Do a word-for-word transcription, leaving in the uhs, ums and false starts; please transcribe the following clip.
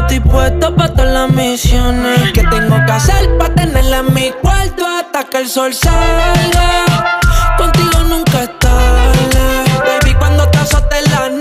estoy puesto pa' todas las misiones. ¿Qué tengo que hacer pa' tenerla en mi cuarto hasta que el sol salga? Contigo nunca es tarde, baby, cuando te azote la